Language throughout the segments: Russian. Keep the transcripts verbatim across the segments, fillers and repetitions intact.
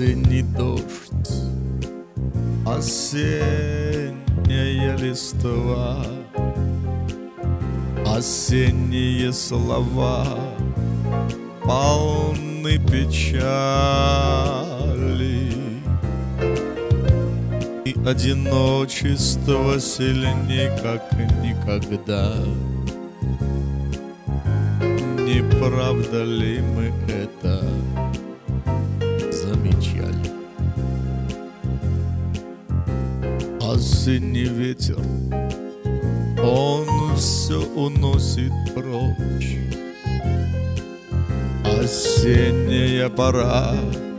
Осенний дождь, осенняя листва, осенние слова полны печали, и одиночество сильней, как никогда. Не правда ли мы это замечали? Осенний ветер, он все уносит прочь. Осенняя пора,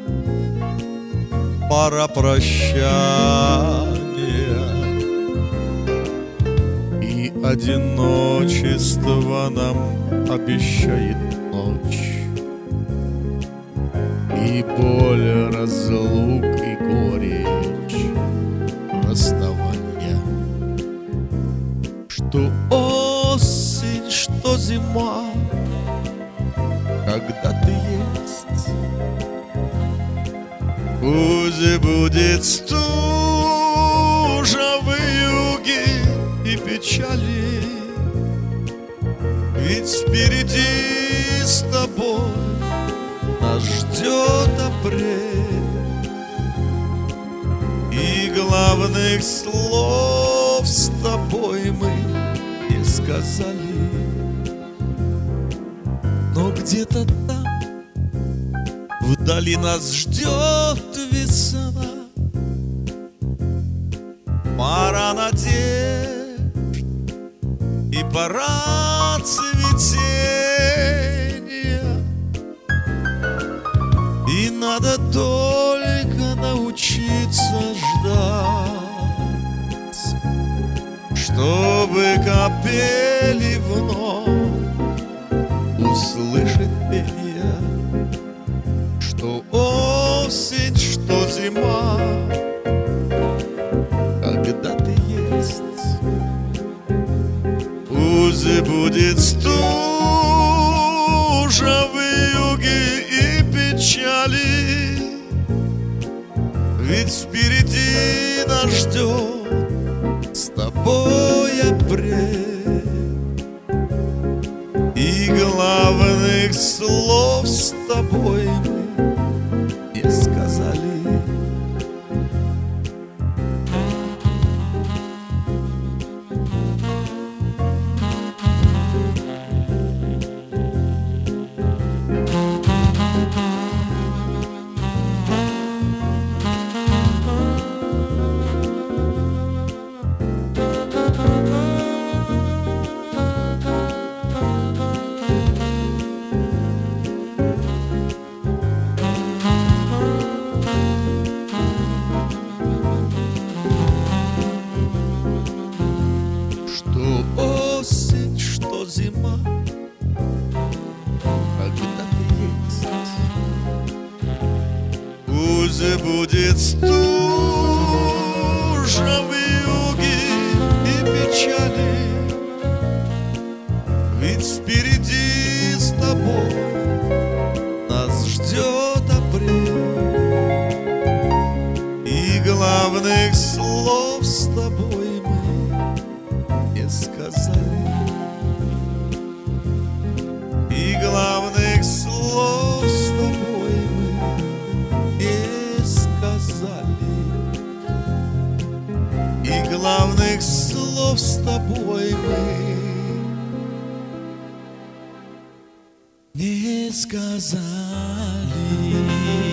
пора прощания, и одиночество нам обещает ночь, и боль разлук, и горечь расставания. Что осень, что зима, когда ты есть, пусть будет стужа, вьюги и печали, ведь впереди с тобой нас ждет апрель, и главных слов с тобой мы не сказали. Но где-то там вдали нас ждет весна, пора надежд и пора цветения, и надо только научиться ждать, чтобы капели вновь услышать пение, что осень, что зима, когда ты есть. Пусть будет стужа, вьюги и печали, ведь впереди нас ждет с тобой апрель, и главных слов с тобой мы не сказали. Что осень, что зима, когда ты есть. Пусть будет стужа, вьюги и печали, ведь впереди с тобой нас ждет апрель, и главных слов с тобой мы не сказали, и главных слов с тобой мы не сказали, и главных слов с тобой мы не сказали.